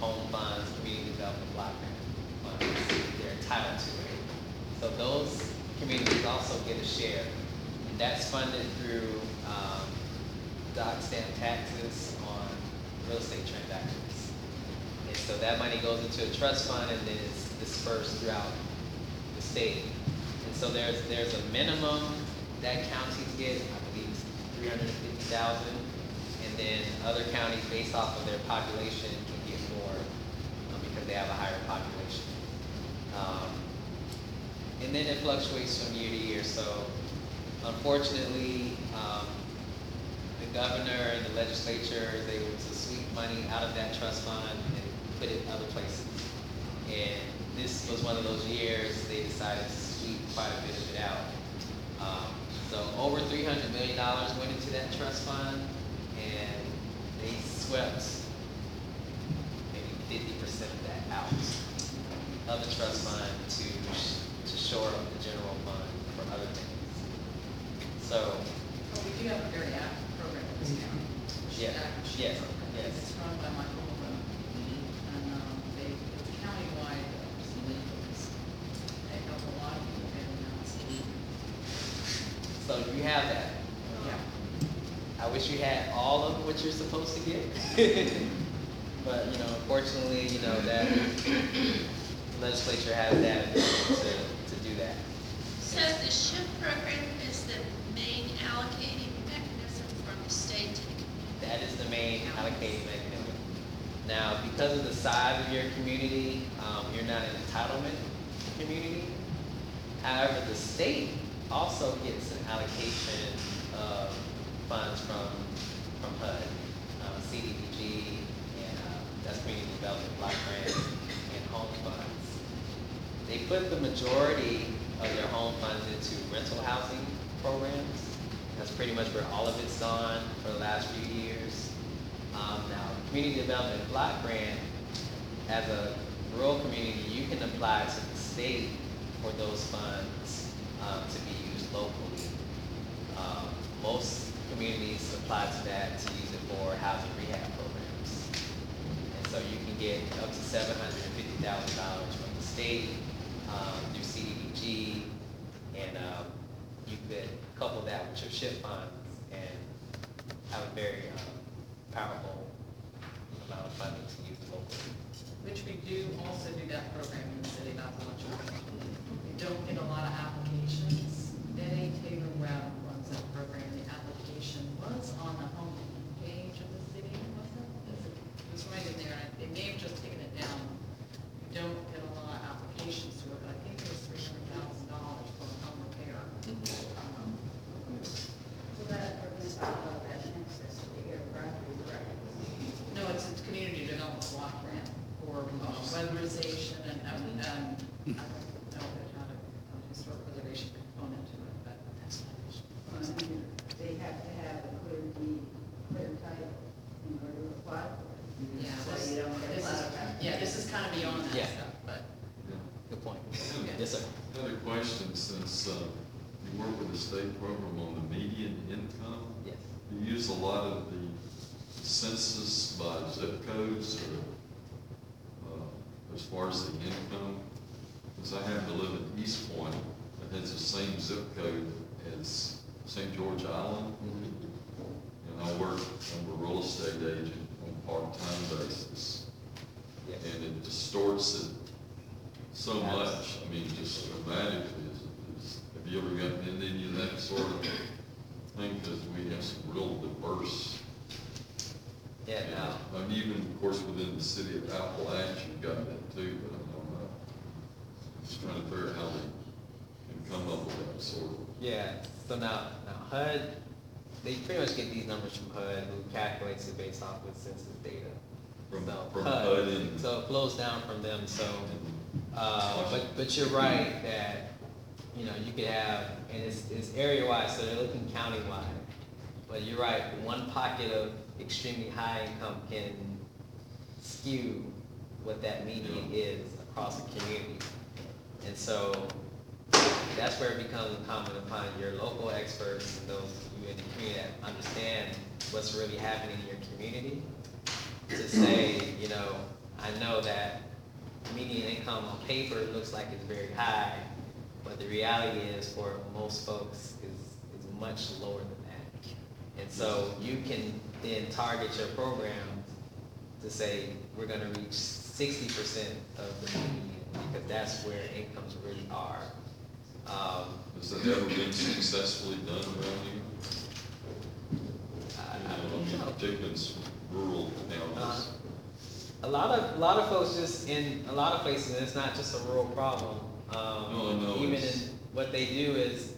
C: home funds, community development block grant funds. They're entitled to it. So those communities also get a share. And that's funded through um, dock stamp taxes on real estate transactions. And so that money goes into a trust fund and then is dispersed throughout the state. And so there's there's a minimum that counties get, I believe it's three hundred fifty thousand, and then other counties based off of their population can get more um, because they have a higher population. Um, and then it fluctuates from year to year. So unfortunately, um, the governor and the legislature is able to sweep money out of that trust fund and put it other places. And this was one of those years they decided to sweep quite a bit of it out. Um, so over three hundred million dollars went into that trust fund, and they swept maybe fifty percent of that out of the trust fund to, to shore up the general fund for other things. So,
K: Well, we do have a very active program in this county.
C: Yeah,
K: Active
C: yes,
K: program.
C: yes.
K: It's run by Michael Malone, and, um, they, it's countywide, uh, legals. They help a lot of people get announced.
C: so you have that.
K: Yeah.
C: I wish you had all of what you're supposed to get. But, you know, unfortunately, you know, that legislature has that ability to, to do that.
I: So the SHIP program is the main allocating mechanism from the state to the community?
C: That is the main allocating mechanism. Now, because of the size of your community, um, you're not an entitlement community. However, the state also gets an allocation of funds from, from H U D, um, C D B G, and uh, that's Community Development Block Grant and home funds. They put the majority of their home funds into rental housing programs. That's pretty much where all of it's gone for the last few years. Um, now, Community Development Block Grant, as a rural community, you can apply to the state for those funds um, to be used locally. Um, most communities apply to that to use it for housing rehab programs. And so you can get up to seven hundred fifty thousand dollars from the state um, through C D B G, and um, you could couple that with your SHIP funds and have a very um, powerful amount of funding to use locally.
K: Which we do also do that program in the city, not so much. We don't get a lot of applications. Eddie Taylor Webb runs that program. The application was on the home page of the city, wasn't it? It was right in there. They may have just taken it down. We don't get a lot of applications to it, but I think it was three hundred thousand dollars for a home repair. Um,
F: So that represents all that access to the air property, right?
K: No, it's a community development block grant for uh, weatherization and, um, um, I don't know if it had a a historic preservation component to it, but that's not an issue.
F: They have to have a clear deed, clear title in order to apply for it.
K: Yeah,
F: So
K: this,
F: you don't get a
K: this
F: lot
K: is,
F: of.
K: yeah, this is kind of beyond
C: Yeah.
K: that stuff, but,
C: Good point.
K: Okay.
C: Yes, sir.
L: Another question, since uh, you work with the state program on the median income,
C: Yes.
L: you use a lot of the census by zip codes or uh, as far as the income? Because I happen to live in East Point that has the same zip code as Saint George Island. And I work, I'm a real estate agent on a part-time basis.
C: Yes.
L: And it distorts it so much, I mean, just dramatically. Is- is- Have you ever gotten into any of that sort of thing? Because we have some real diverse.
C: Yeah, no.
L: I mean, even, of course, within the city of Appalachia, you've got that too, but I don't know. Just trying to figure out how they can come up with that sort of.
C: Yeah, so now, now H U D, they pretty much get these numbers from H U D, who calculates it based off with census data.
L: From,
C: So
L: from
C: H
L: H
C: U D,
L: U D and.
C: So it flows down from them, so, uh, but, but you're right that, you know, you could have, and it's, it's area-wide, so they're looking county-wide. But you're right, one pocket of extremely high income can skew what that median is across a community. And so that's where it becomes incumbent upon your local experts and those of you in the community that understand what's really happening in your community to say, you know, I know that median income on paper looks like it's very high, but the reality is for most folks is, is much lower than that. And so you can then target your program to say, we're gonna reach sixty percent of the median, because that's where incomes really are. Um,
L: Has that ever been successfully done around here?
C: I, I
L: You
C: don't
L: know,
C: know.
L: particularly in rural
C: Uh,
L: counties.
C: A lot of, a lot of folks just in, a lot of places, and it's not just a rural problem. Um,
L: No, I know,
C: even in,
L: it's-
C: what they do is,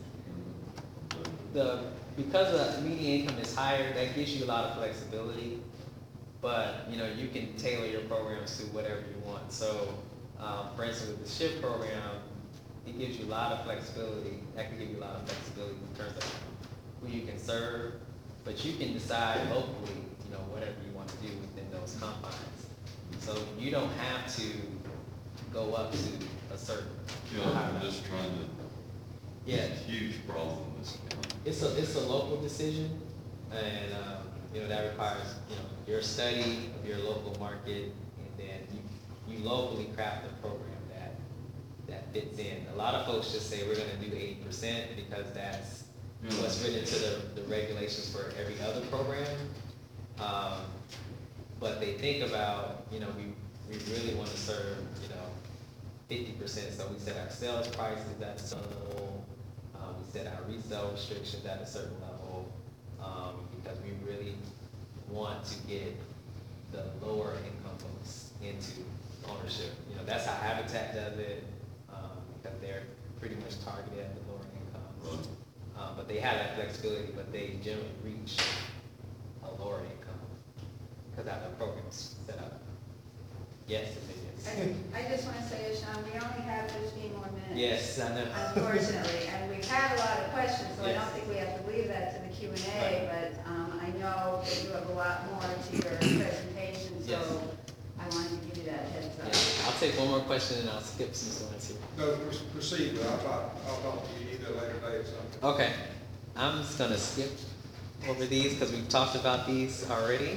C: the, because the median income is higher, that gives you a lot of flexibility. But, you know, you can tailor your programs to whatever you want. So, um, for instance, with the SHIFT program, it gives you a lot of flexibility. That can give you a lot of flexibility in terms of who you can serve, but you can decide locally, you know, whatever you want to do within those confines. So you don't have to go up to a certain.
L: You know, I'm just trying to,
C: Yeah,
L: it's a huge problem in this county.
C: it's a, it's a local decision, and, um, you know, that requires, you know, your study of your local market, and then you, you locally craft a program that, that fits in. A lot of folks just say, we're gonna do eighty percent because that's
L: Yeah.
C: what's written into the, the regulations for every other program. Um, but they think about, you know, we, we really wanna serve, you know, fifty percent, so we set our sales prices at a certain level, um, we set our resale restrictions at a certain level, um, because we really want to get the lower income folks into ownership. You know, that's how Habitat does it, um, because they're pretty much targeted at the lower incomes. Um, but they have that flexibility, but they generally reach a lower income, because how the program's set up. Yes, it is.
F: I I just want to say, Sean, we only have fifteen more minutes.
C: Yes, I know.
F: Unfortunately, and we've had a lot of questions, so I
C: Yes.
F: don't think we have to leave that to the Q and A,
C: Right.
F: but um, I know that you have a lot more to your presentation,
C: Yes.
F: so I wanted to give you that heads up.
C: Yeah, I'll take one more question and I'll skip some slides here.
D: No, pr- proceed, but I'll talk, I'll talk to you either later date or something.
C: Okay, I'm just gonna skip over these because we've talked about these already.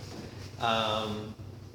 C: Um,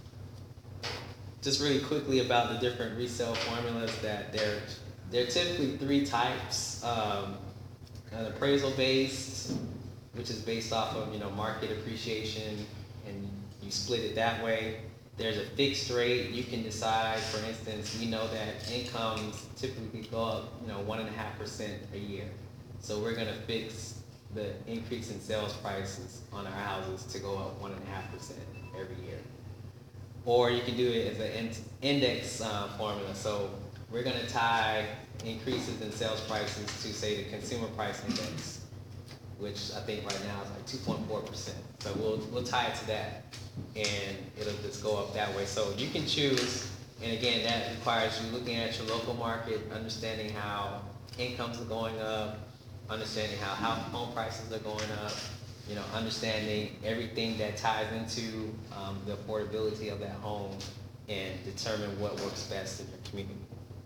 C: just really quickly about the different resale formulas that they're, they're typically three types. Um, an appraisal based, which is based off of, you know, market appreciation, and you split it that way. There's a fixed rate. You can decide, for instance, we know that incomes typically go up, you know, one and a half percent a year. So we're gonna fix the increase in sales prices on our houses to go up one and a half percent every year. Or you can do it as an in- index uh, formula. So we're gonna tie increases in sales prices to, say, the consumer price index, which I think right now is like two point four percent. So we'll, we'll tie it to that, and it'll just go up that way. So you can choose, and again, that requires you looking at your local market, understanding how incomes are going up, understanding how house home prices are going up, you know, understanding everything that ties into um, the affordability of that home, and determine what works best in your community.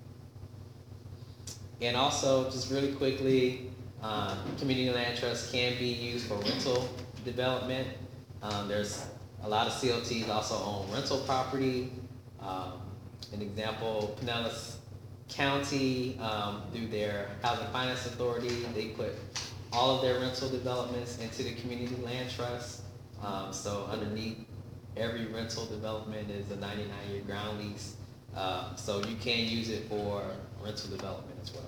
C: And also, just really quickly, um, community land trusts can be used for rental development. Um, there's a lot of C L Ts also own rental property. Um, an example, Pinellas County, um, through their Housing Finance Authority, they put all of their rental developments into the community land trust. Um, so underneath every rental development is a ninety-nine year ground lease. Um, so you can use it for rental development as well.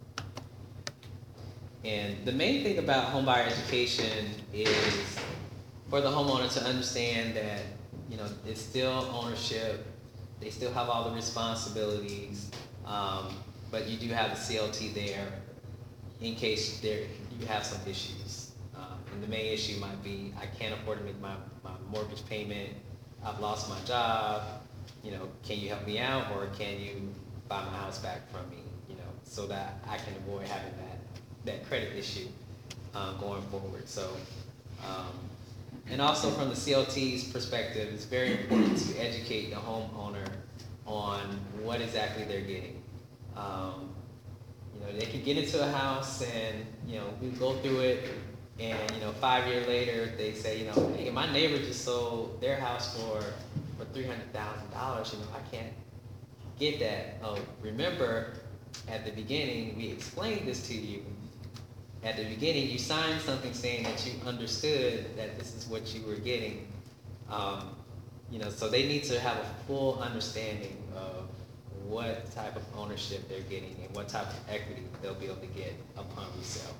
C: And the main thing about homebuyer education is for the homeowner to understand that, you know, it's still ownership, they still have all the responsibilities, um, but you do have the C L T there in case there you have some issues. Um, and the main issue might be, I can't afford to make my, my mortgage payment, I've lost my job, you know, can you help me out, or can you buy my house back from me, you know, so that I can avoid having that, that credit issue um, going forward. So, um, and also from the C L T's perspective, it's very important to educate the homeowner on what exactly they're getting. Um, you know, they could get into a house and, you know, we go through it, and, you know, five years later, they say, you know, hey, my neighbor just sold their house for, for for three hundred thousand dollars, you know, I can't get that. Oh, remember, at the beginning, we explained this to you. At the beginning, you signed something saying that you understood that this is what you were getting. Um, you know, so they need to have a full understanding of what type of ownership they're getting and what type of equity they'll be able to get upon resale.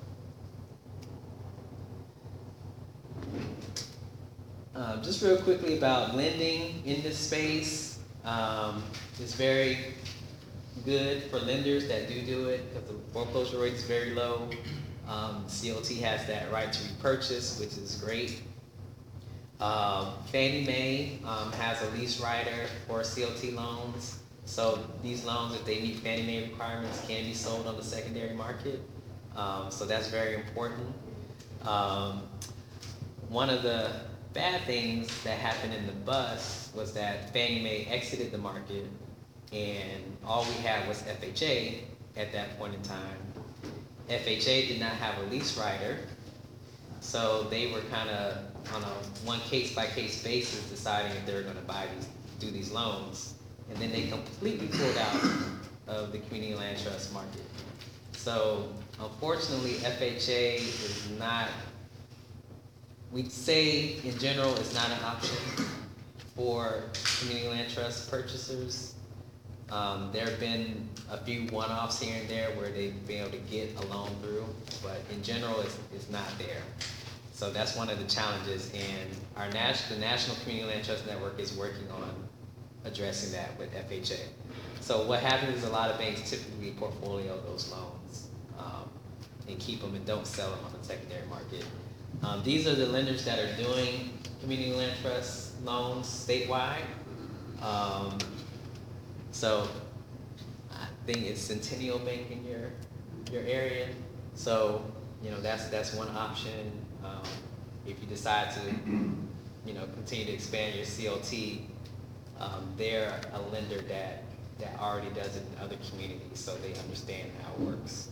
C: Um, just real quickly about lending in this space. Um, it's very good for lenders that do do it because the foreclosure rate is very low. Um, C O T has that right to repurchase, which is great. Um, Fannie Mae um, has a lease rider for C O T loans. So these loans, if they meet Fannie Mae requirements, can be sold on the secondary market. Um, so that's very important. Um, one of the bad things that happened in the bust was that Fannie Mae exited the market and all we had was F H A at that point in time. F H A did not have a lease rider, so they were kind of on a one case by case basis deciding if they were going to buy these, do these loans, and then they completely pulled out of the community land trust market. So unfortunately, F H A is not. We'd say in general it's not an option for community land trust purchasers. Um, there have been a few one-offs here and there where they've been able to get a loan through, but in general, it's, it's not there. So that's one of the challenges, and our nas- the National Community Land Trust Network is working on addressing that with F H A. So what happens is a lot of banks typically portfolio those loans um, and keep them and don't sell them on the secondary market. Um, these are the lenders that are doing community land trust loans statewide. Um, So I think it's Centennial Bank in your your area. So you know that's that's one option. Um, if you decide to you know continue to expand your C O T, um, they're a lender that that already does it in other communities, so they understand how it works.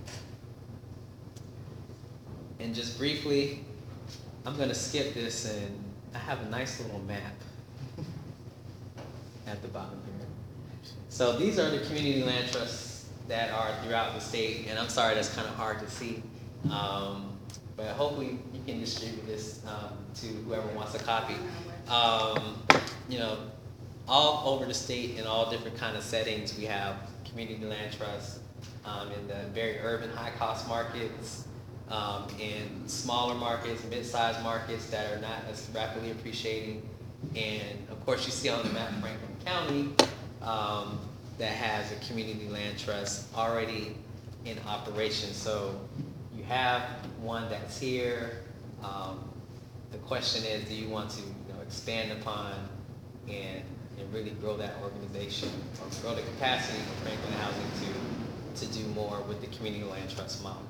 C: And just briefly, I'm going to skip this, and I have a nice little map at the bottom here. So these are the community land trusts that are throughout the state, and I'm sorry that's kind of hard to see, um, but hopefully you can distribute this um, to whoever wants a copy. Um, you know, all over the state in all different kind of settings, we have community land trusts um, in the very urban high-cost markets, um, in smaller markets, mid-sized markets that are not as rapidly appreciating, and of course you see on the map Franklin County. Um, that has a community land trust already in operation. So you have one that's here. Um, the question is, do you want to you know, expand upon and, and really grow that organization or grow the capacity for Franklin Housing to, to do more with the community land trust model?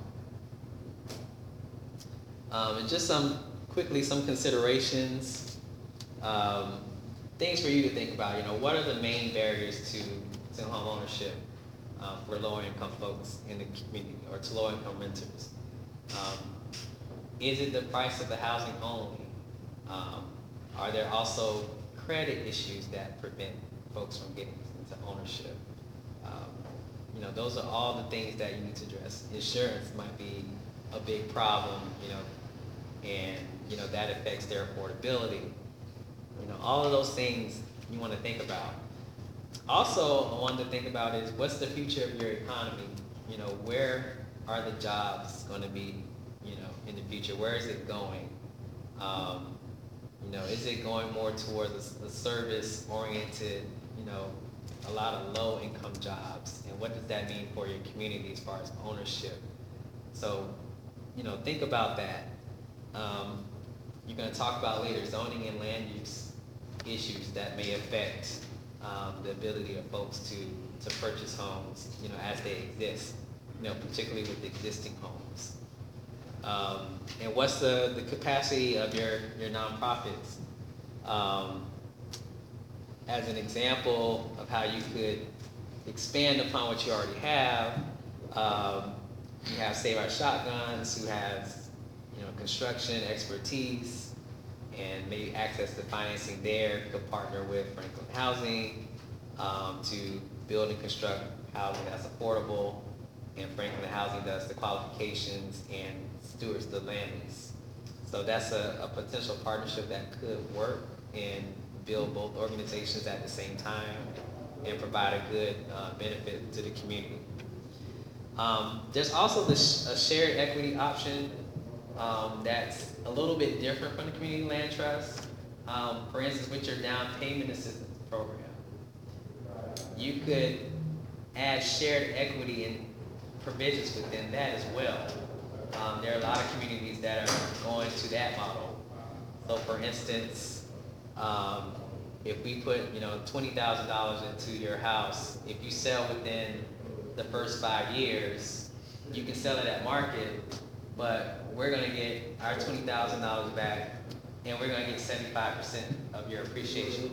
C: Um, and just some, quickly, some considerations. Um, Things for you to think about, you know, what are the main barriers to, to home ownership uh, for low-income folks in the community or to low-income renters? Um, is it the price of the housing only? Um, are there also credit issues that prevent folks from getting into ownership? Um, you know, those are all the things that you need to address. Insurance might be a big problem, you know, and, you know, that affects their affordability. You know, all of those things you want to think about. Also, one to think about is what's the future of your economy? You know, where are the jobs going to be, you know, in the future? Where is it going? Um, you know, is it going more towards a, a service-oriented, you know, a lot of low-income jobs? And what does that mean for your community as far as ownership? So, you know, think about that. Um, you're going to talk about later zoning and land use issues that may affect um, the ability of folks to, to purchase homes, you know, as they exist, you know, particularly with existing homes. Um, and what's the, the capacity of your, your nonprofits? Um, as an example of how you could expand upon what you already have, um, you have Save Our Shotguns, who has, you know, construction expertise, and maybe access to financing there, could partner with Franklin Housing um, to build and construct housing that's affordable, and Franklin Housing does the qualifications and stewards the land lease. So that's a, a potential partnership that could work and build both organizations at the same time and provide a good uh, benefit to the community. Um, there's also the sh a shared equity option um, that's a little bit different from the Community Land Trust. Um, for instance, with your down payment assistance program, you could add shared equity and provisions within that as well. Um, there are a lot of communities that are going to that model. So for instance, um, if we put, you know, twenty thousand dollars into your house, if you sell within the first five years, you can sell it at market, but we're gonna get our twenty thousand dollars back, and we're gonna get seventy-five percent of your appreciation.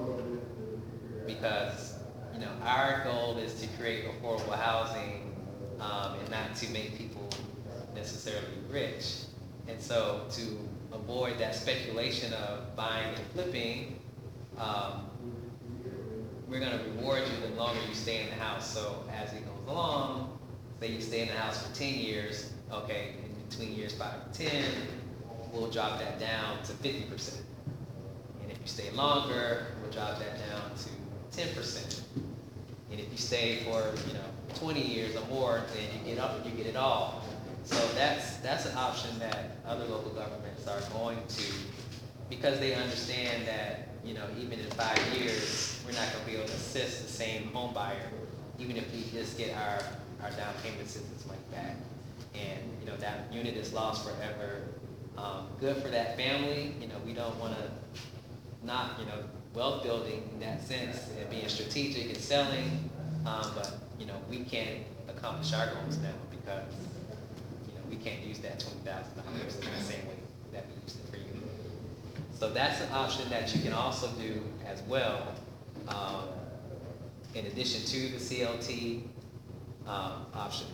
C: Because, you know, our goal is to create affordable housing um, and not to make people necessarily rich. And so to avoid that speculation of buying and flipping, um, we're gonna reward you the longer you stay in the house. So as it goes along, say you stay in the house for ten years, okay, in between years five and ten, we'll drop that down to fifty percent. And if you stay longer, we'll drop that down to ten percent. And if you stay for, you know, twenty years or more, then you get up, you get it all. So that's that's an option that other local governments are going to, because they understand that, you know, even in five years, we're not going to be able to assist the same home buyer, even if we just get our, our down payment assistance money back. And, you know, that unit is lost forever. Um, good for that family. You know, we don't want to not, you know, wealth building in that sense and being strategic and selling, um, but, you know, we can't accomplish our goals now because, you know, we can't use that twenty thousand dollars in the same way that we used it for you. So that's an option that you can also do as well, um, in addition to the C L T um, option.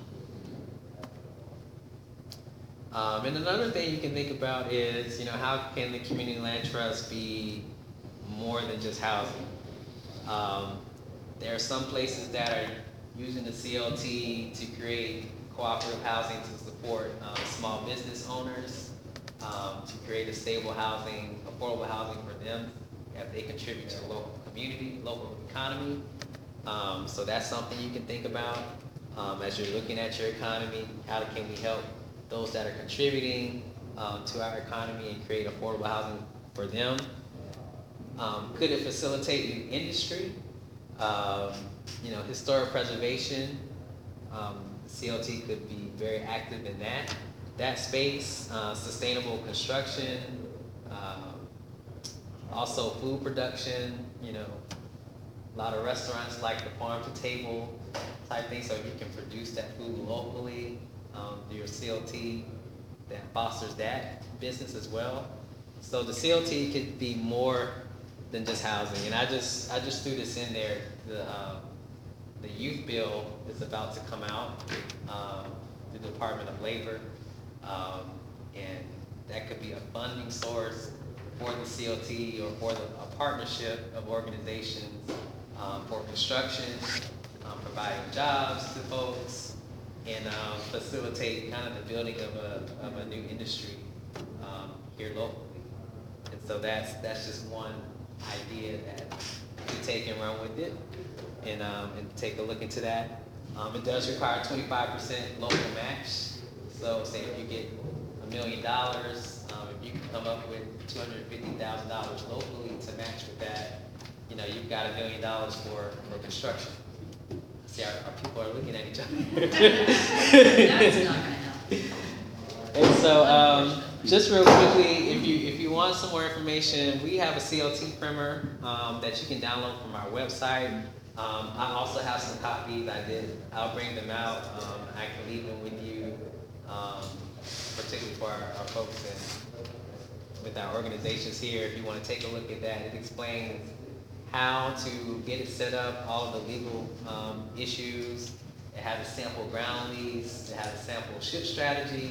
C: Um, and another thing you can think about is, you know, how can the Community Land Trust be more than just housing? Um, there are some places that are using the C L T to create cooperative housing to support um, small business owners, um, to create a stable housing, affordable housing for them as they contribute to the local community, local economy. Um, so that's something you can think about um, as you're looking at your economy. How can we help those that are contributing um, to our economy and create affordable housing for them? Um, could it facilitate new industry? Um, you know, historic preservation. Um, C L T could be very active in that that space. Uh, sustainable construction. Um, also, food production. You know, a lot of restaurants like the farm to table type thing, so you can produce that food locally. Um, your C L T that fosters that business as well. So the C L T could be more than just housing. And I just I just threw this in there. The um, the youth bill is about to come out, um, the Department of Labor, um, and that could be a funding source for the C L T or for the, a partnership of organizations um, for construction, um, providing jobs to folks, and um, facilitate kind of the building of a, of a new industry um, here locally. And so that's that's just one idea that you take and run with it, and um, and take a look into that. Um, it does require twenty-five percent local match. So say if you get a million dollars, um, if you can come up with two hundred fifty thousand dollars locally to match with that, you know, you've got a million dollars for, for construction. See, our, our people are looking at each other.
K: That's not gonna help.
C: And so, um, just real quickly, if you if you want some more information, we have a C L T primer um, that you can download from our website. Um, I also have some copies. I did. I'll bring them out. Um, I can leave them with you, um, particularly for our, our folks and with our organizations here. If you want to take a look at that, it explains how to get it set up, all of the legal um, issues. It has a sample ground lease. It has a sample ship strategy.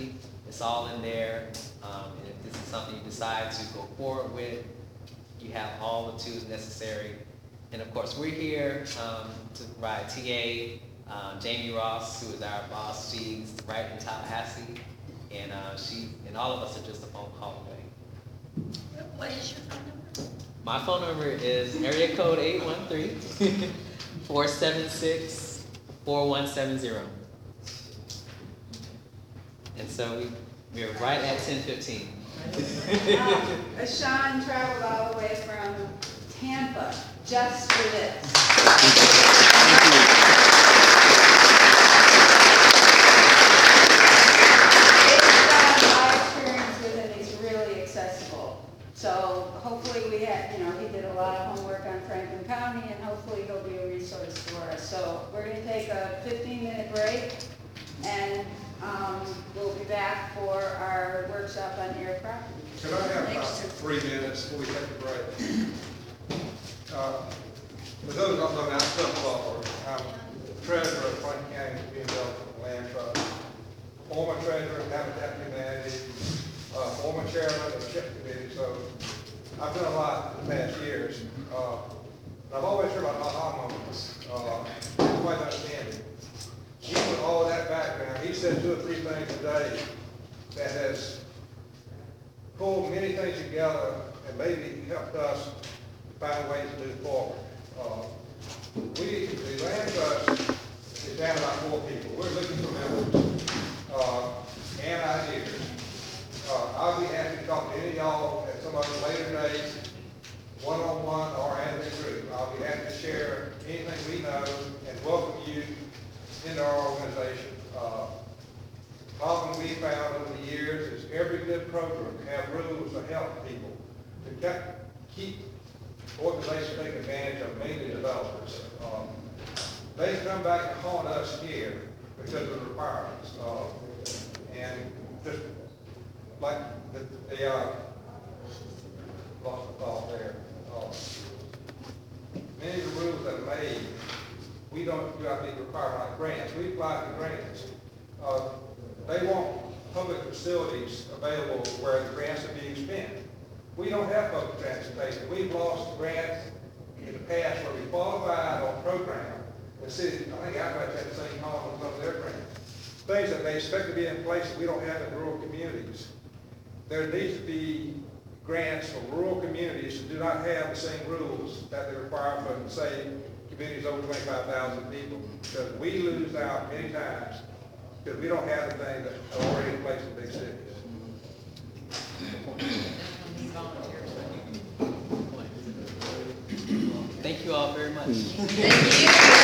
C: It's all in there. Um, and if this is something you decide to go forward with, you have all the tools necessary. And of course, we're here um, to provide T A. Uh, Jamie Ross, who is our boss, she's right in Tallahassee, and uh, she and all of us are just a phone call away.
I: What is your phone number?
C: My phone number is area code eight one three, four seven six, four one seven zero. And so we, we're right at ten fifteen.
A: Um, Sean traveled all the way from Tampa just for this. My experience with him, he's really accessible. So hopefully we have, you know, he did a lot of homework on Franklin County, and hopefully he'll be a resource for us. So we're going to take a fifteen minute break, and um, we'll be back for our workshop on air property.
D: Could I have about three minutes before we take a break? Uh, For those who don't know, I'm Cliff Lawler. I'm treasurer of Franklin County Community Development Land Trust, former treasurer of Habitat for Humanity, uh, former chairman of the CHIP committee, so I've done a lot in the past years. Uh, and I've always heard about aha moments. Uh, I didn't quite understand it. Even with all of that background, he said two or three things today that has pulled many things together and maybe helped us find ways to move forward. Uh, we, the land trust is down about four people. We're looking for members uh, and ideas. Uh, I'll be happy to talk to any of y'all at some other later date, one-on-one or as a group. I'll be happy to share anything we know and welcome you into our organization. Uh, problem we found over the years is every good program have rules to help people to keep organizations taking advantage of mainly developers. Um, they come back and haunt us here because of the requirements. Uh, and just like the, the uh, lost the thought there. Uh, many of the rules that are made, we don't do our big requirement like grants. We apply for grants. Uh, they want public facilities available where the grants are being spent. We don't have public transportation. We've lost grants in the past where we qualified on program. The city, I think Outright had the same problem with some of their grants. Things that they expect to be in place that we don't have in rural communities. There needs to be grants for rural communities that do not have the same rules that they require for, say, communities over twenty-five thousand people. Because we lose out many times because we don't have the things that are already in place in big cities.
C: Thank you all very much.
I: Thank you.